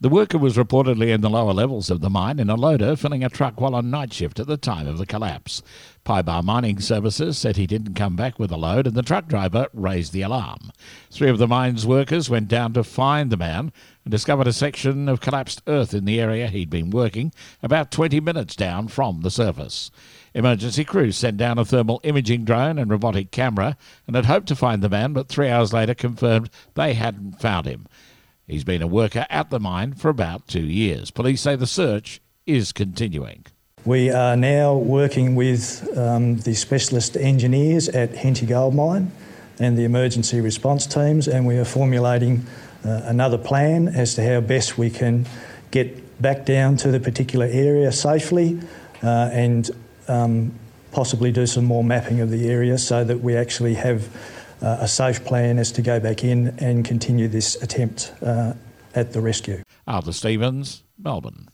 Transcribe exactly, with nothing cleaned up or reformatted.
The worker was reportedly in the lower levels of the mine in a loader filling a truck while on night shift at the time of the collapse. Pybar Mining Services said he didn't come back with a load and the truck driver raised the alarm. Three of the mine's workers went down to find the man and discovered a section of collapsed earth in the area he'd been working, about twenty minutes down from the surface. Emergency crews sent down a thermal imaging drone and robotic camera and had hoped to find the man, but three hours later confirmed they hadn't found him. He's been a worker at the mine for about two years. Police say the search is continuing. We are now working with um, the specialist engineers at Henty Gold Mine and the emergency response teams, and we are formulating uh, another plan as to how best we can get back down to the particular area safely uh, and um, possibly do some more mapping of the area so that we actually have uh, a safe plan as to go back in and continue this attempt uh, at the rescue. Arthur Stevens, Melbourne.